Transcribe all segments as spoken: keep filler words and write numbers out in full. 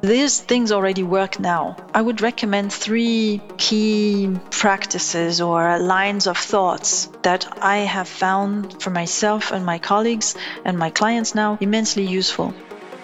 These things already work now. I would recommend three key practices or lines of thoughts that I have found for myself and my colleagues and my clients now immensely useful.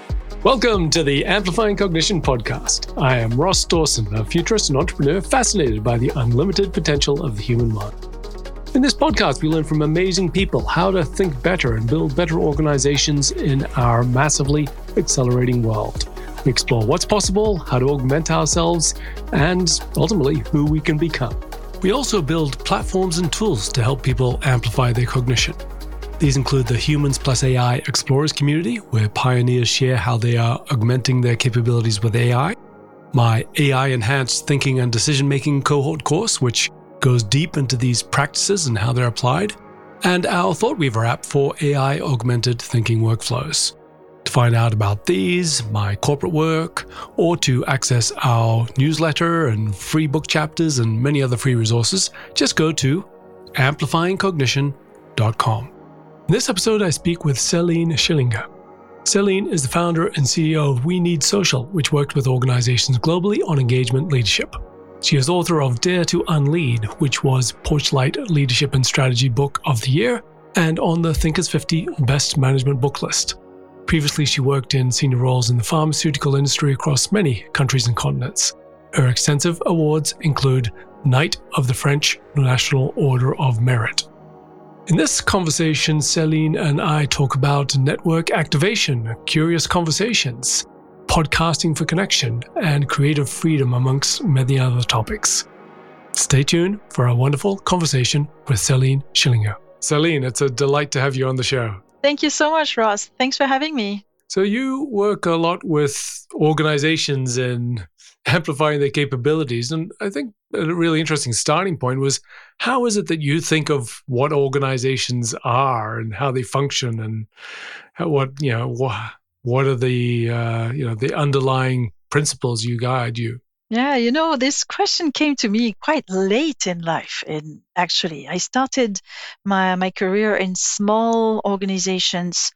Welcome to the Amplifying Cognition podcast. I am Ross Dawson, a futurist and entrepreneur fascinated by the unlimited potential of the human mind. In this podcast, we learn from amazing people how to think better and build better organizations in our massively accelerating world. We explore what's possible, how to augment ourselves, and ultimately who we can become. We also build platforms and tools to help people amplify their cognition. These include the Humans Plus A I Explorers community, where pioneers share how they are augmenting their capabilities with A I, my A I-enhanced thinking and decision-making cohort course, which goes deep into these practices and how they're applied, and our ThoughtWeaver app for A I-augmented thinking workflows. To find out about these, my corporate work, or to access our newsletter and free book chapters and many other free resources, just go to amplifying cognition dot com. In this episode, I speak with Celine Schillinger. Celine is the founder and C E O of We Need Social, which works with organizations globally on engagement leadership. She is author of Dare to Unlead, which was Porchlight Leadership and Strategy Book of the Year, and on the Thinkers fifty Best Management Book list. Previously, she worked in senior roles in the pharmaceutical industry across many countries and continents. Her extensive awards include Knight of the French National Order of Merit. In this conversation, Celine and I talk about network activation, curious conversations, podcasting for connection, and creative freedom, amongst many other topics. Stay tuned for a wonderful conversation with Celine Schillinger. Celine, it's a delight to have you on the show. Thank you so much, Ross. Thanks for having me. So you work a lot with organizations in amplifying their capabilities. And I think a really interesting starting point was, how is it that you think of what organizations are and how they function, and how, what, you know, what, what are the, uh, you know, the underlying principles you guide you? Yeah, you know, this question came to me quite late in life. In actually, I started my my career in small organizations,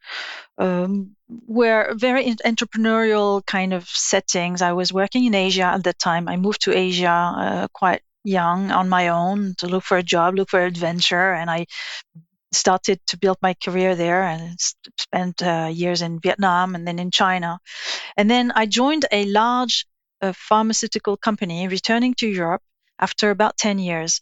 um, where very en- entrepreneurial kind of settings. I was working in Asia at the time. I moved to Asia uh, quite young on my own to look for a job, look for adventure, and I started to build my career there and s- spent uh, years in Vietnam and then in China. And then I joined a large uh, pharmaceutical company, returning to Europe after about ten years.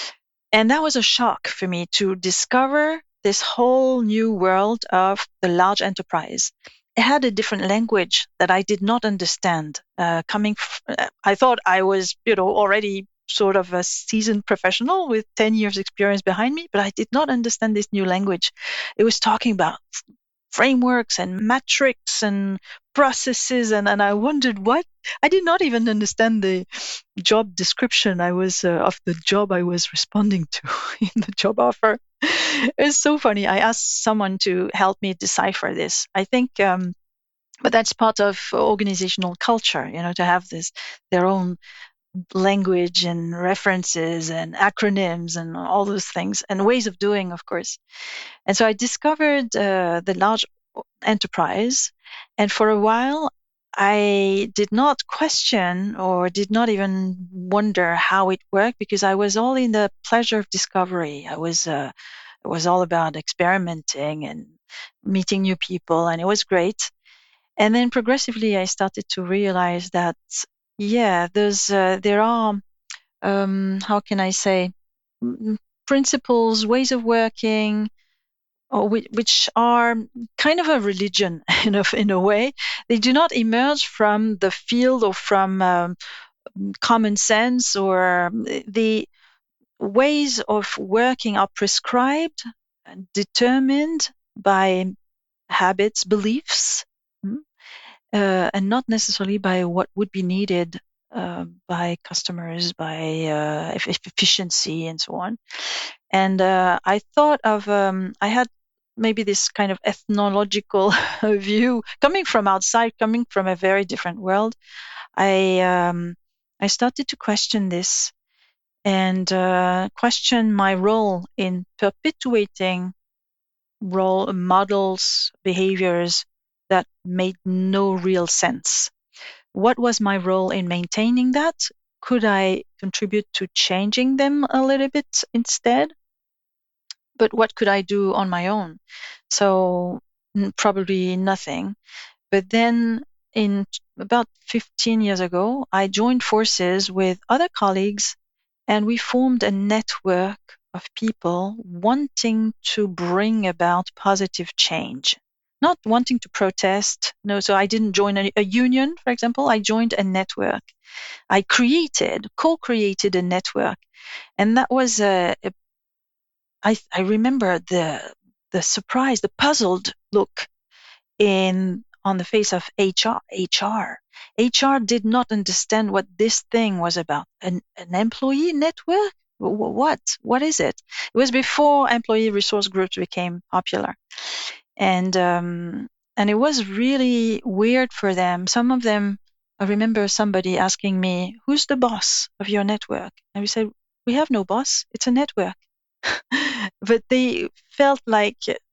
And that was a shock for me to discover this whole new world of the large enterprise. It had a different language that I did not understand. Uh, coming, f- uh, I thought I was, you know, already sort of a seasoned professional with ten years experience behind me, but I did not understand this new language. It was talking about frameworks and metrics and processes, and, and I wondered what I did not even understand the job description I was uh, of the job I was responding to in the job offer. It's so funny. I asked someone to help me decipher this. I think um, but that's part of organizational culture, you know, to have this their own language and references and acronyms and all those things and ways of doing, of course. And so I discovered uh, the large enterprise. And for a while, I did not question or did not even wonder how it worked, because I was all in the pleasure of discovery. I was, uh, it was all about experimenting and meeting new people, and it was great. And then progressively, I started to realize that, yeah, there's, uh, there are, um, how can I say, mm, principles, ways of working, or which, which are kind of a religion in a, in a way. They do not emerge from the field or from um, common sense, or the ways of working are prescribed and determined by habits, beliefs, mm, uh, and not necessarily by what would be needed uh, by customers, by uh, eff- efficiency, and so on. And uh, I thought of, um, I had maybe this kind of ethnological view coming from outside, coming from a very different world. I um, I started to question this and uh, question my role in perpetuating role models, behaviors that made no real sense. what was my role in maintaining that? Could I contribute to changing them a little bit instead? But what could I do on my own? So n- probably nothing. But then in about fifteen years ago, I joined forces with other colleagues and we formed a network of people wanting to bring about positive change, not wanting to protest. No, so I didn't join a, a union, for example. I joined a network. I created, co-created a network. And that was a, a I, I remember the the surprise, the puzzled look in on the face of H R. H R. H R did not understand what this thing was about. An, an employee network? What? What is it? It was before employee resource groups became popular, and um, and it was really weird for them. Some of them, I remember somebody asking me, "Who's the boss of your network?" And we said, "We have no boss. It's a network." But they felt like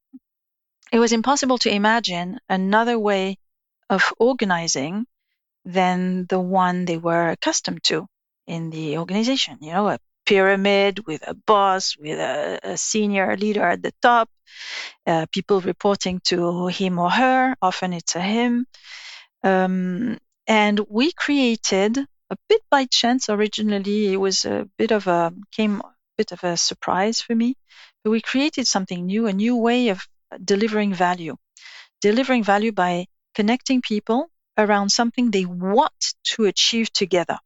it was impossible to imagine another way of organizing than the one they were accustomed to in the organization. You know, a pyramid with a boss, with a, a senior leader at the top, uh, people reporting to him or her. Often it's a him. Um, and we created a bit by chance. Originally, it was a bit of a came a bit of a surprise for me, but we created something new, a new way of delivering value, delivering value by connecting people around something they want to achieve together.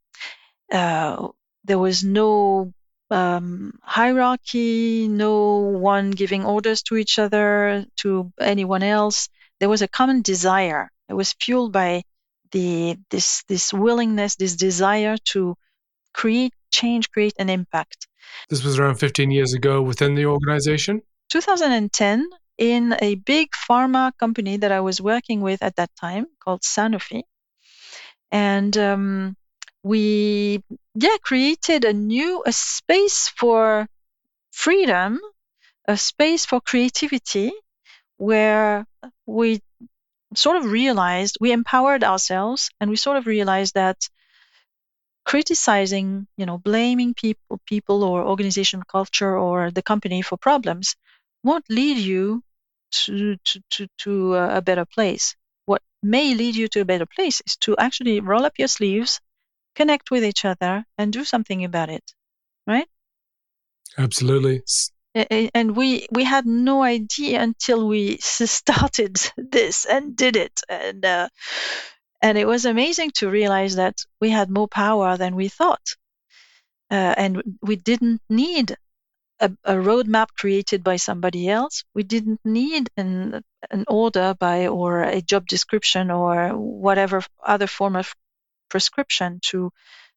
Uh, there was no um, hierarchy, no one giving orders to each other, to anyone else. There was a common desire. It was fueled by the this this willingness, this desire to create change, create an impact. This was around fifteen years ago within the organization? two thousand ten, in a big pharma company that I was working with at that time called Sanofi. And um, we, yeah, created a new, a space for freedom, a space for creativity, where we sort of realized, we empowered ourselves, and we sort of realized that criticizing, you know, blaming people, people or organizational culture or the company for problems won't lead you to to to, to a better place. What may lead you to a better place is to actually roll up your sleeves, connect with each other, and do something about it, right? Absolutely. And we we had no idea until we started this and did it, and uh, and it was amazing to realize that we had more power than we thought, uh, and we didn't need a, a roadmap created by somebody else. We didn't need an an order by or a job description or whatever other form of prescription to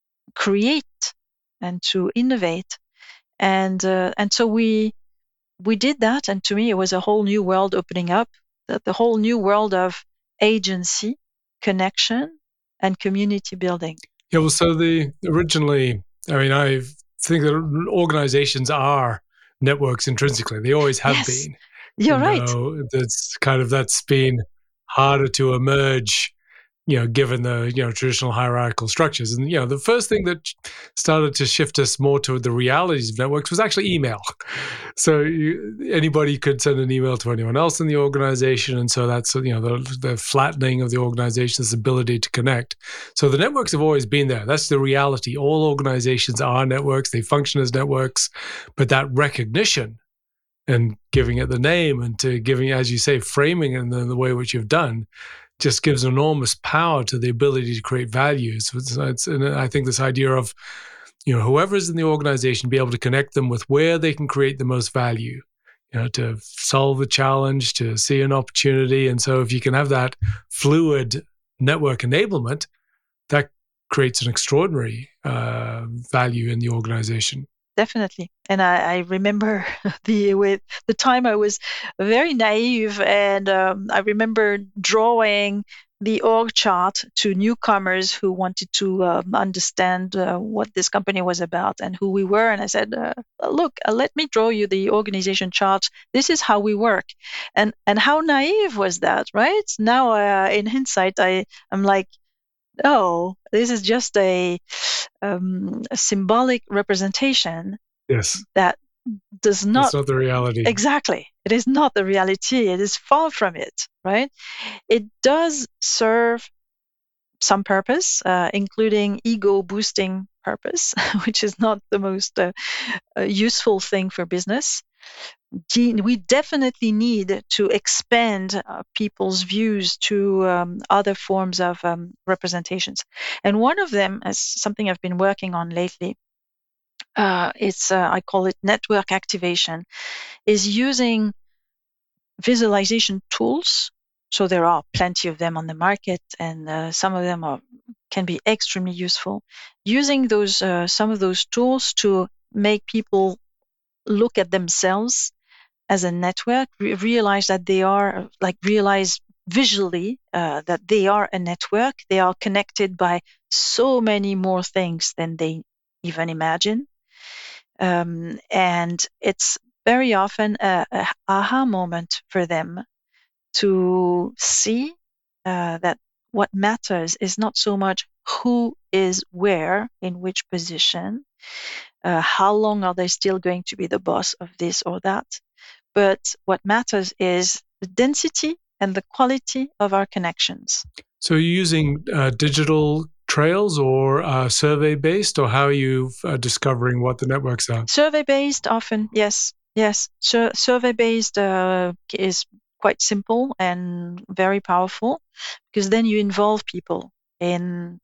create and to innovate. And uh, and so we we did that, and to me it was a whole new world opening up, the, the whole new world of agency, connection, and community building. Yeah, well, so the originally, I mean, I think that organizations are networks intrinsically. They always have Yes, been. you're You right. know, that's kind of that's been harder to emerge, you know, given the, you know, traditional hierarchical structures. And, you know, the first thing that started to shift us more to the realities of networks was actually email. So you, anybody could send an email to anyone else in the organization. And so that's, you know, the, the flattening of the organization's ability to connect. So the networks have always been there. That's the reality. All organizations are networks. They function as networks. But that recognition and giving it the name and to giving, as you say, framing it in the, the way which you've done, just gives enormous power to the ability to create value. So it's, it's, and I think this idea of, you know, whoever's in the organization, be able to connect them with where they can create the most value, you know, to solve a challenge, to see an opportunity. And so if you can have that fluid network enablement, that creates an extraordinary uh, value in the organization. Definitely. And I, I remember the with the time I was very naive, and um, I remember drawing the org chart to newcomers who wanted to um, understand uh, what this company was about and who we were. And I said, uh, "Look, uh, let me draw you the organization chart. This is how we work." And and how naive was that, right? Now, uh, in hindsight, I am like, No, this is just a, um, a symbolic representation Yes. that does not... That's not the reality. Exactly. It is not the reality. It is far from it, right? It does serve some purpose, uh, including ego boosting purpose, which is not the most uh, uh, useful thing for business. We definitely need to expand uh, people's views to um, other forms of um, representations. And one of them is something I've been working on lately. Uh, it's uh, I call it network activation, is using visualization tools. So there are plenty of them on the market, and uh, some of them are can be extremely useful. Using those uh, some of those tools to make people look at themselves as a network, re- realize that they are like realize visually uh, that they are a network. They are connected by so many more things than they even imagine, um, and it's very often a, a aha moment for them to see uh, that what matters is not so much who is where in which position, uh, how long are they still going to be the boss of this or that, but what matters is the density and the quality of our connections. So you're using uh, digital trails or uh, survey based, or how are you uh, discovering what the networks are? Survey based, often, yes, yes. Sur- survey based uh, is quite simple and very powerful, because then you involve people in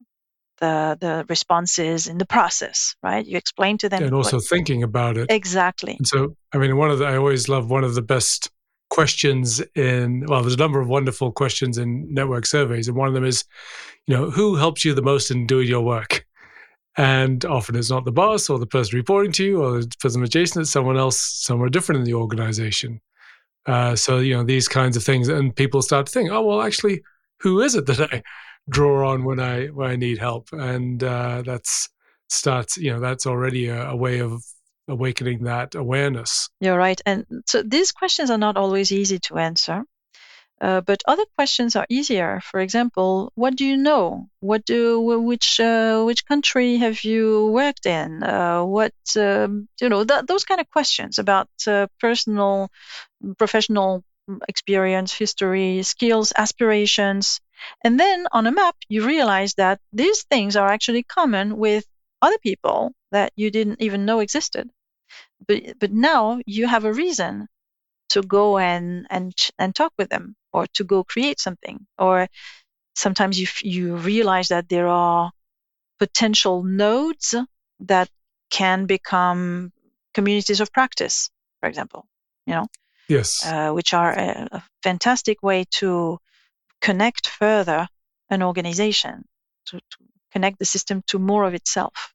the the responses, in the process, right? You explain to them And what also thinking about it. exactly. And so, I mean, one of the, I always love one of the best questions in, well, there's a number of wonderful questions in network surveys. And one of them is, you know, who helps you the most in doing your work? And often it's not the boss or the person reporting to you or the person adjacent, it's someone else somewhere different in the organization. Uh, so, you know, these kinds of things. And people start to think, oh, well, actually, who is it that I draw on when I when I need help? And uh, that's starts, you know, that's already a, a way of awakening that awareness. You're right. And so these questions are not always easy to answer. Uh, but other questions are easier. For example, what do you know? What do which uh, which country have you worked in? Uh, what um, you know? Th- those kind of questions about uh, personal, professional experience, history, skills, aspirations, and then on a map you realize that these things are actually common with other people that you didn't even know existed. But but now you have a reason to go and and and talk with them, or to go create something. Or sometimes you you realize that there are potential nodes that can become communities of practice, for example, you know, Yes. uh, which are a, a fantastic way to connect further an organization, to, to connect the system to more of itself.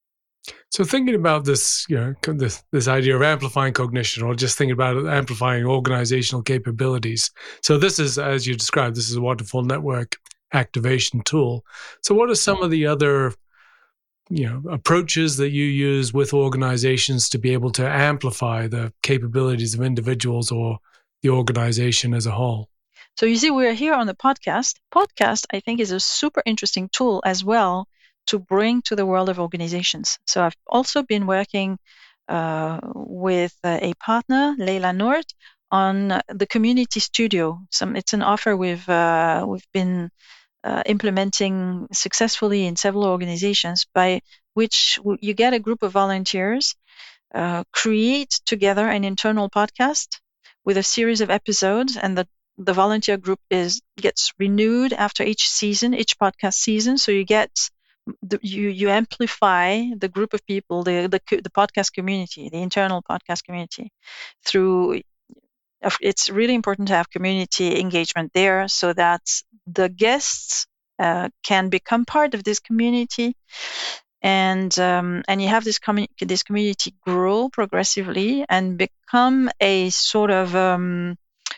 So thinking about this, you know, this, this idea of amplifying cognition, or just thinking about amplifying organizational capabilities. So this is, as you described, this is a wonderful network activation tool. So what are some of the other, you know, approaches that you use with organizations to be able to amplify the capabilities of individuals or the organization as a whole? So you see, we're here on the podcast. Podcast, I think, is a super interesting tool as well to bring to the world of organizations. So I've also been working uh, with uh, a partner, Leila Noort, on uh, the community studio. Some, it's an offer we've uh, we've been uh, implementing successfully in several organizations, by which w- you get a group of volunteers, uh, create together an internal podcast with a series of episodes, and the the volunteer group is gets renewed after each season, each podcast season. So you get the, you you amplify the group of people, the the the podcast community, the internal podcast community, through. It's really important to have community engagement there, so that the guests uh, can become part of this community, and um, and you have this community this community grow progressively and become a sort of um,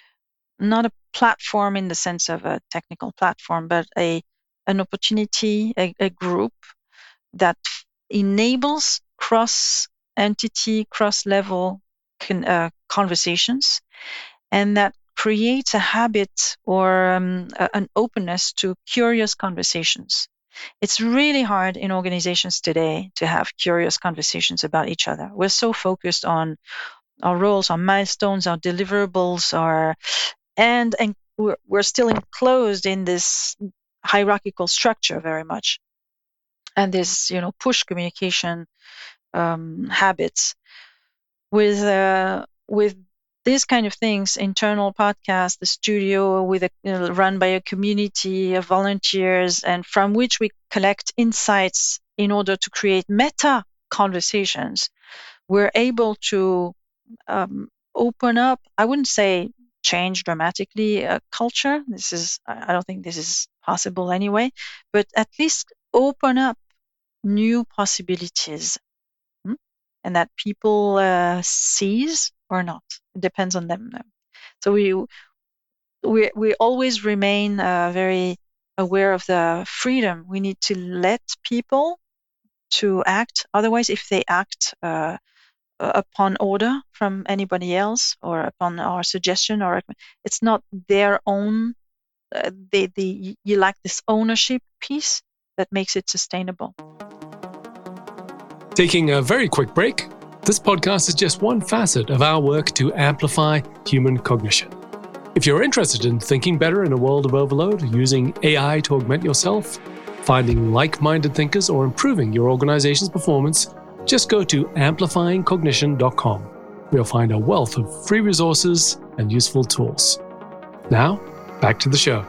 not a platform in the sense of a technical platform, but a an opportunity, a, a group that enables cross entity, cross level con, uh, conversations, and that create a habit or um, a, an openness to curious conversations. It's really hard in organizations today to have curious conversations about each other. We're so focused on our roles, our milestones, our deliverables, our and and we're, we're still enclosed in this hierarchical structure very much, and this you know push communication um, habits with uh, with these kind of things, internal podcast, the studio with a you know, run by a community of volunteers, and from which we collect insights in order to create meta conversations. We're able to um, open up. I wouldn't say change dramatically a culture. This is I don't think this is possible anyway, but at least open up new possibilities, hmm? and that people uh, seize or not. It depends on them. Though. So we we we always remain uh, very aware of the freedom. We need to let people to act. Otherwise, if they act uh, upon order from anybody else or upon our suggestion, or it's not their own. Uh, they they you lack this ownership piece that makes it sustainable. Taking a very quick break, this podcast is just one facet of our work to amplify human cognition. If you're interested in thinking better in a world of overload, using A I to augment yourself, finding like-minded thinkers, or improving your organization's performance, just go to amplifying cognition dot com. You'll find a wealth of free resources and useful tools. Now, back to the show.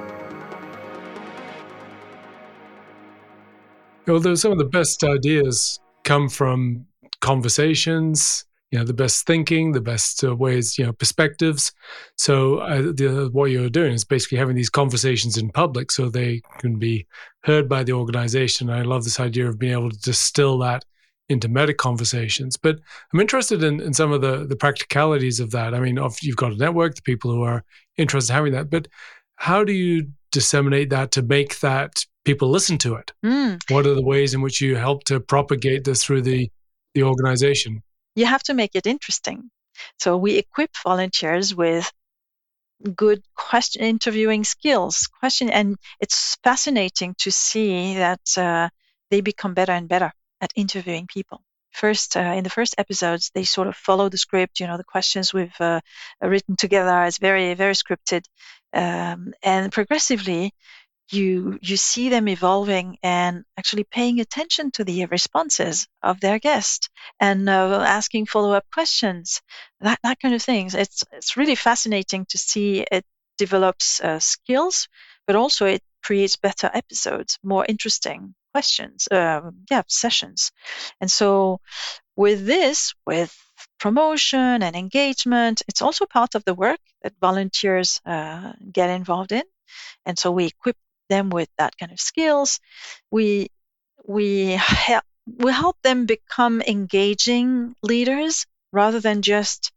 Although some of the best ideas come from conversations, you know, the best thinking, the best uh, ways, you know, perspectives. So uh, the, what you're doing is basically having these conversations in public so they can be heard by the organization. I love this idea of being able to distill that into meta conversations. But I'm interested in, in some of the, the practicalities of that. I mean, you've got a network, the people who are interested in having that, but how do you disseminate that to make that people listen to it? Mm. What are the ways in which you help to propagate this through the, the organization? You have to make it interesting. So we equip volunteers with good question interviewing skills. Question, and it's fascinating to see that uh, they become better and better at interviewing people. First, uh, in the first episodes, they sort of follow the script. You know, the questions we've uh, written together is very, very scripted, um, and progressively, you you see them evolving and actually paying attention to the responses of their guest and uh, asking follow-up questions, that that kind of things. It's it's really fascinating to see it develops uh, skills, but also it creates better episodes, more interesting questions, uh, yeah, sessions. And so with this, with promotion and engagement, it's also part of the work that volunteers uh, get involved in. And so we equip them with that kind of skills. We we help we help them become engaging leaders rather than just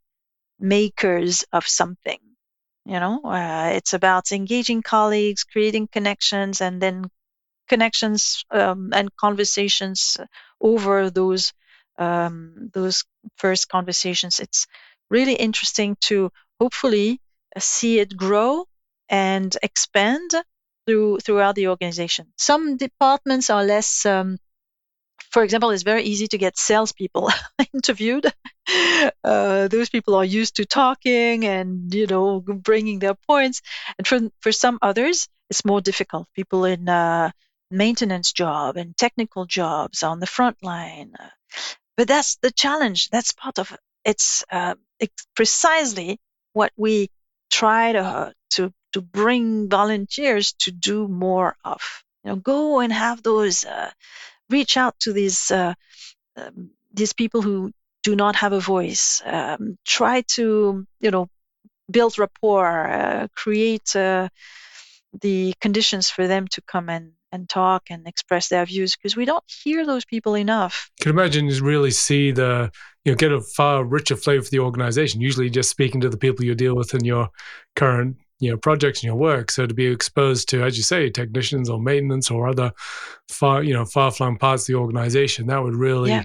makers of something. You know, uh, it's about engaging colleagues, creating connections, and then connections um, and conversations over those um, those first conversations. It's really interesting to hopefully uh, see it grow and expand through throughout the organization. Some departments are less. Um, for example, it's very easy to get salespeople interviewed. Uh, those people are used to talking and you know bringing their points. And for for some others, it's more difficult. People in uh, maintenance job and technical jobs on the front line. Uh, but that's the challenge. That's part of it. It's, uh, it's precisely what we try to to to bring volunteers to do more of. You know, go and have those. Uh, reach out to these uh, um, these people who do not have a voice. Um, try to you know build rapport, uh, create uh, the conditions for them to come and and talk and express their views, because we don't hear those people enough. I can imagine you really see the, you know, get a far richer flavor for the organization, usually just speaking to the people you deal with in your current, you know, projects and your work. So to be exposed to, as you say, technicians or maintenance or other far, you know, far-flung parts of the organization, that would really, Yeah.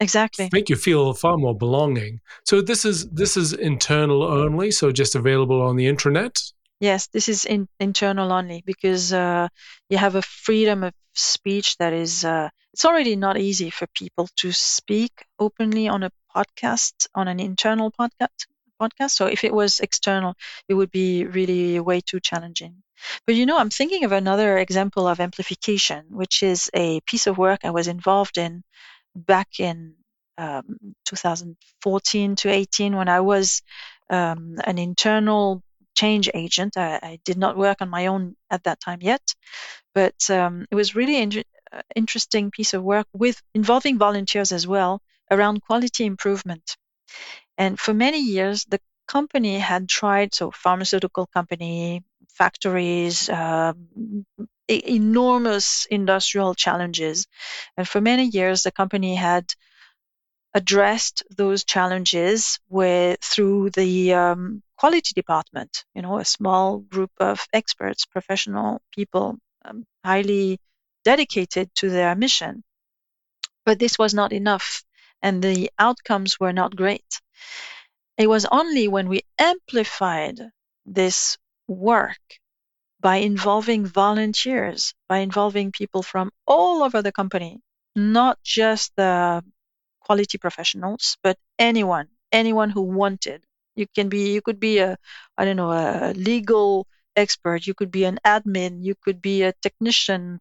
Exactly. make you feel far more belonging. So this is this is internal only, so just available on the intranet? Yes, this is in, internal only because uh, you have a freedom of speech that is, uh, it's already not easy for people to speak openly on a podcast, on an internal podcast. podcast. So if it was external, it would be really way too challenging. But you know, I'm thinking of another example of amplification, which is a piece of work I was involved in back in um, two thousand fourteen to eighteen when I was um, an internal change agent. I, I did not work on my own at that time yet, but um, it was really in, uh, interesting piece of work with involving volunteers as well around quality improvement. And for many years, the company had tried, so pharmaceutical company, factories, um, e- enormous industrial challenges. And for many years, the company had addressed those challenges with through the um, quality department. You know, a small group of experts, professional people, um, highly dedicated to their mission. But this was not enough, and the outcomes were not great. It was only when we amplified this work by involving volunteers, by involving people from all over the company, not just the quality professionals, but anyone, anyone who wanted. You can be, you could be a, I don't know, a legal expert. You could be an admin. You could be a technician.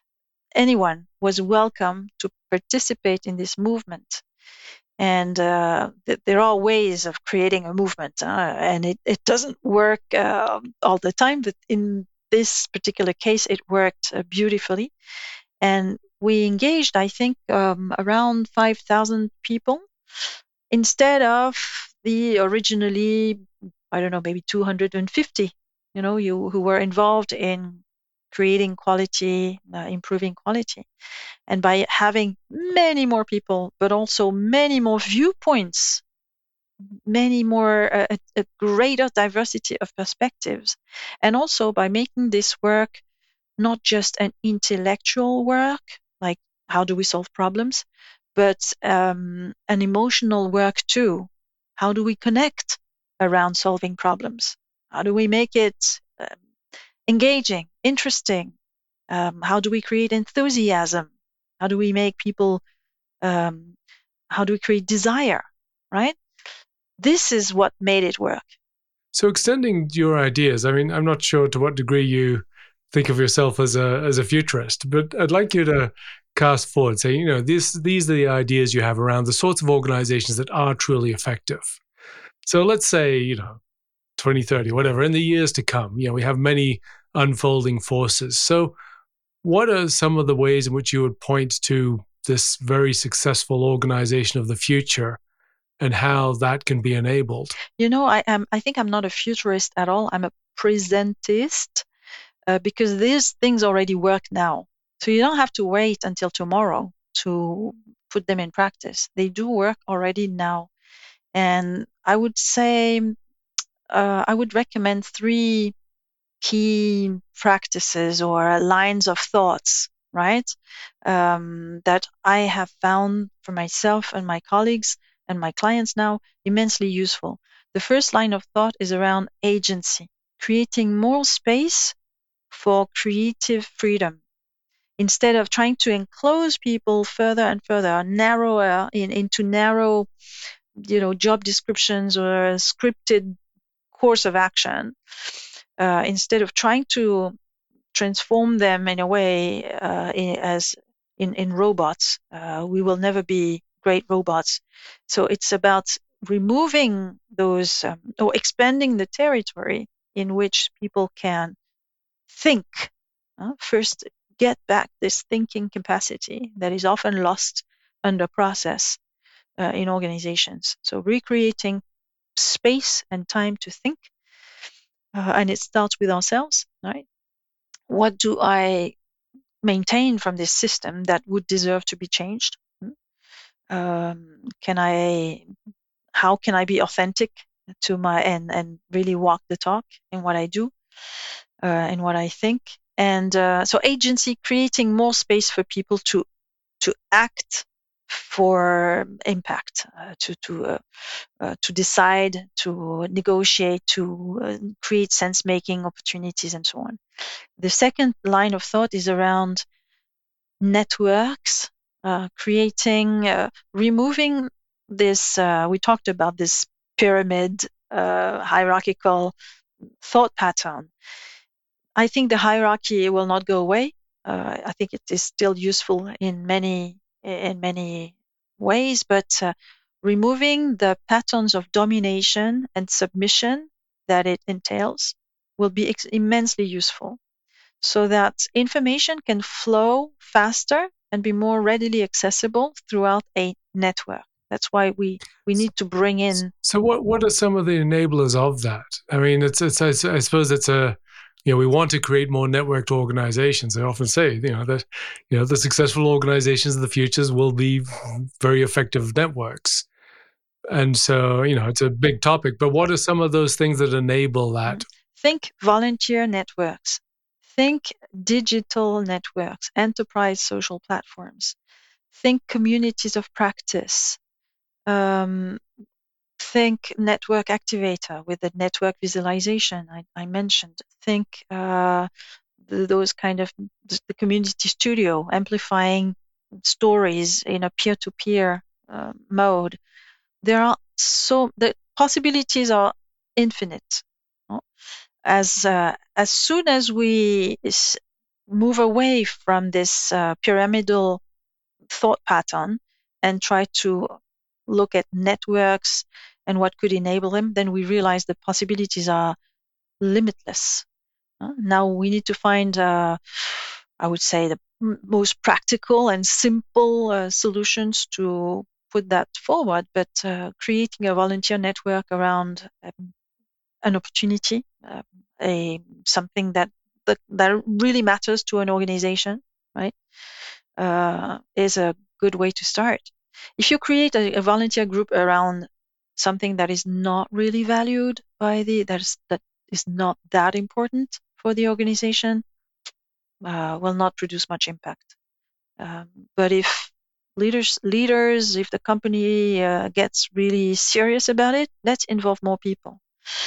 Anyone was welcome to participate in this movement. And uh, th- there are ways of creating a movement, uh, and it, it doesn't work uh, all the time, but in this particular case, it worked uh, beautifully. And we engaged, I think, um, around five thousand people instead of the originally, I don't know, maybe two hundred fifty, you know, you who were involved in creating quality, uh, improving quality. And by having many more people, but also many more viewpoints, many more, uh, a, a greater diversity of perspectives, and also by making this work not just an intellectual work, like how do we solve problems, but um, an emotional work too. How do we connect around solving problems? How do we make it um, engaging, interesting? Um, how do we create enthusiasm? How do we make people, um, how do we create desire, right? This is what made it work. So extending your ideas, I mean, I'm not sure to what degree you think of yourself as a as a futurist, but I'd like you to cast forward, say, you know, this these are the ideas you have around the sorts of organizations that are truly effective. So let's say, you know, twenty thirty, whatever, in the years to come, you know, we have many unfolding forces. So what are some of the ways in which you would point to this very successful organization of the future and how that can be enabled? You know, I am. I think I'm not a futurist at all. I'm a presentist uh, because these things already work now. So you don't have to wait until tomorrow to put them in practice. They do work already now. And I would say uh, I would recommend three key practices or lines of thoughts, right? Um, that I have found for myself and my colleagues and my clients now immensely useful. The first line of thought is around agency, creating more space for creative freedom. Instead of trying to enclose people further and further, narrower in, into narrow, you know, job descriptions or a scripted course of action, uh, instead of trying to transform them in a way uh, in, as in, in robots, uh, we will never be great robots. So it's about removing those um, or expanding the territory in which people can think. Uh, first, get back this thinking capacity that is often lost under process uh, in organizations. So recreating space and time to think, uh, and it starts with ourselves, right? What do I maintain from this system that would deserve to be changed? Um, can I? How can I be authentic to my and and really walk the talk in what I do, uh, and what I think? And uh, so agency, creating more space for people to to act for impact, uh, to to uh, uh, to decide, to negotiate, to uh, create sense-making opportunities, and so on. The second line of thought is around networks, uh, creating, uh, removing this. Uh, we talked about this pyramid, uh, hierarchical thought pattern. I think the hierarchy will not go away. Uh, I think it is still useful in many in many ways, but uh, removing the patterns of domination and submission that it entails will be ex- immensely useful, so that information can flow faster and be more readily accessible throughout a network. That's why we we need to bring in. So what what are some of the enablers of that? I mean, it's it's I suppose it's a, you know, we want to create more networked organizations. I often say, you know, that, you know, the successful organizations of the futures will be very effective networks. And so, you know, it's a big topic, but what are some of those things that enable that? Think volunteer networks, think digital networks, enterprise social platforms, think communities of practice, um, think network activator with the network visualization I, I mentioned, think uh, th- those kind of the community studio, amplifying stories in a peer-to-peer uh, mode. There are so the possibilities are infinite. no? As uh, as soon as we s- move away from this uh, pyramidal thought pattern and try to look at networks and what could enable them, then we realize the possibilities are limitless. Uh, Now we need to find, uh, I would say, the m- most practical and simple uh, solutions to put that forward. But uh, creating a volunteer network around um, an opportunity, uh, a something that, that that really matters to an organization, right, uh, is a good way to start. If you create a, a volunteer group around something that is not really valued by the that is that is not that important for the organization, uh, will not produce much impact. Um, but if leaders leaders if the company uh, gets really serious about it, let's involve more people.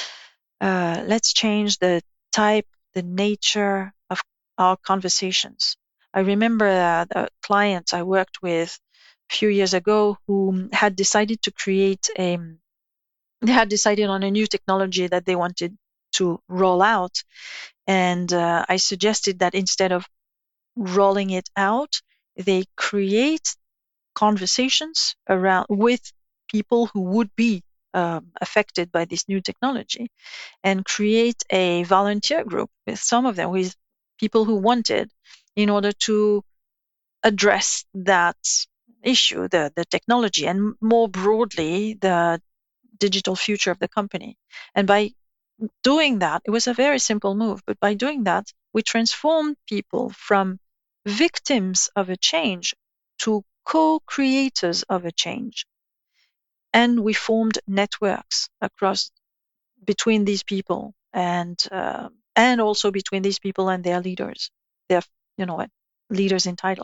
Uh, let's change the type, the nature of our conversations. I remember uh, a client I worked with a few years ago who had decided to create a, they had decided on a new technology that they wanted to roll out. And uh, I suggested that instead of rolling it out, they create conversations around with people who would be um, affected by this new technology, and create a volunteer group with some of them, with people who wanted, in order to address that issue, the, the technology, and more broadly, the digital future of the company. And by doing that, it was a very simple move, but by doing that, we transformed people from victims of a change to co-creators of a change. And we formed networks across between these people, and uh, and also between these people and their leaders, their you know what leaders in title.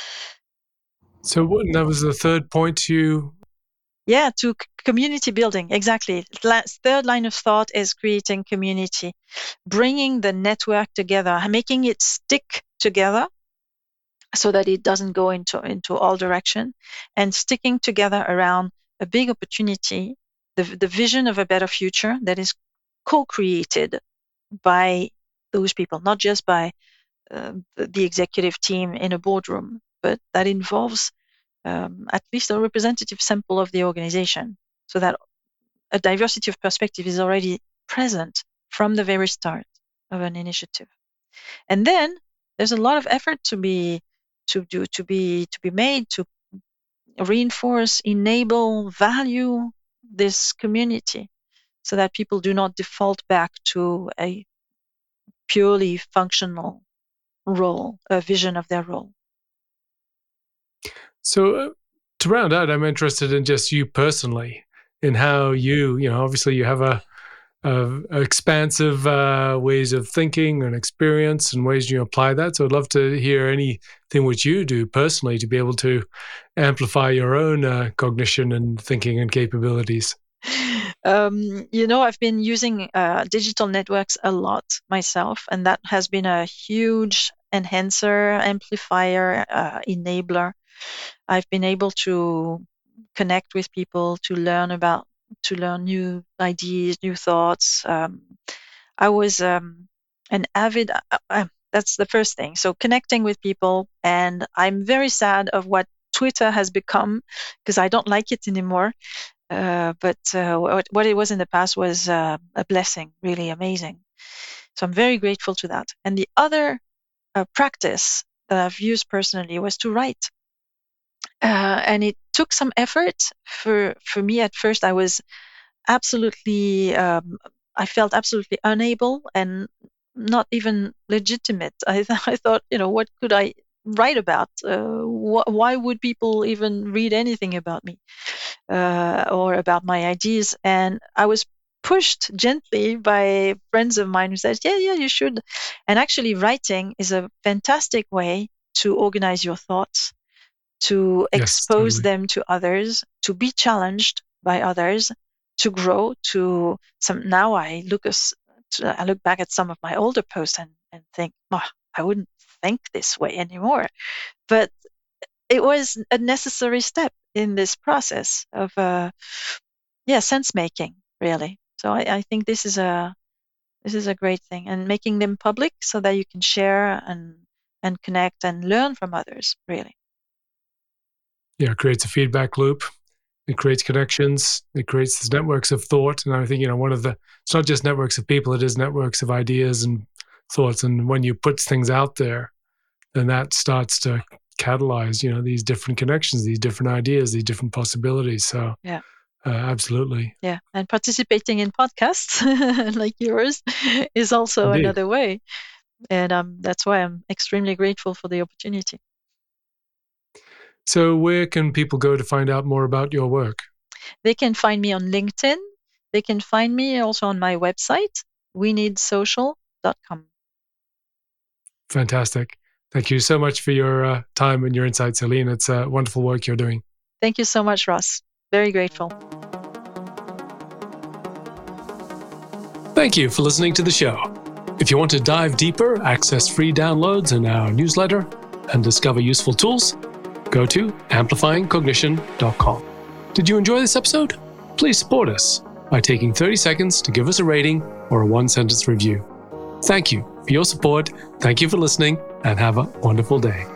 So what, that was the third point you. Yeah, to c- community building, exactly. Last, third line of thought is creating community, bringing the network together, making it stick together so that it doesn't go into into all direction, and sticking together around a big opportunity, the the vision of a better future that is co-created by those people, not just by uh, the, the executive team in a boardroom, but that involves um, at least a representative sample of the organization, so that a diversity of perspective is already present from the very start of an initiative. And then there's a lot of effort to be to do to be to be made to reinforce, enable, value this community, so that people do not default back to a purely functional role, a vision of their role. So uh, to round out, I'm interested in just you personally, in how you, you know, obviously you have a, of expansive uh, ways of thinking and experience and ways you apply that. So I'd love to hear anything which you do personally to be able to amplify your own uh, cognition and thinking and capabilities. Um, you know, I've been using uh, digital networks a lot myself, and that has been a huge enhancer, amplifier, uh, enabler. I've been able to connect with people, to learn about, to learn new ideas, new thoughts. Um, I was um, an avid, uh, uh, that's the first thing. So connecting with people, and I'm very sad of what Twitter has become because I don't like it anymore. Uh, but uh, what, what it was in the past was uh, a blessing, really amazing. So I'm very grateful to that. And the other uh, practice that I've used personally was to write. Uh, and it took some effort for, for me at first. I was absolutely, um, I felt absolutely unable and not even legitimate. I, th- I thought, you know, what could I write about? Uh, wh- why would people even read anything about me? Uh, or about my ideas, and I was pushed gently by friends of mine who said, yeah, yeah, you should. And actually, writing is a fantastic way to organize your thoughts, to Yes, expose totally. them to others, to be challenged by others, to grow. To some now, I look as I look back at some of my older posts and, and think, oh, I wouldn't think this way anymore. But it was a necessary step in this process of uh, yeah sense making, really. So I, I think this is a this is a great thing, and making them public so that you can share and and connect and learn from others, really. Yeah, it creates a feedback loop. It creates connections. It creates these networks of thought. And I think, you know, one of the, it's not just networks of people, it is networks of ideas and thoughts. And when you put things out there, then that starts to catalyze, you know, these different connections, these different ideas, these different possibilities. So Yeah. uh, absolutely. Yeah. And participating in podcasts like yours is also Indeed. another way. And um, that's why I'm extremely grateful for the opportunity. So where can people go to find out more about your work? They can find me on LinkedIn. They can find me also on my website, we need social dot com. Fantastic. Thank you so much for your uh, time and your insights, Celine. It's uh, wonderful work you're doing. Thank you so much, Ross. Very grateful. Thank you for listening to the show. If you want to dive deeper, access free downloads in our newsletter, and discover useful tools, go to amplifying cognition dot com. Did you enjoy this episode? Please support us by taking thirty seconds to give us a rating or a one-sentence review. Thank you for your support. Thank you for listening, and have a wonderful day.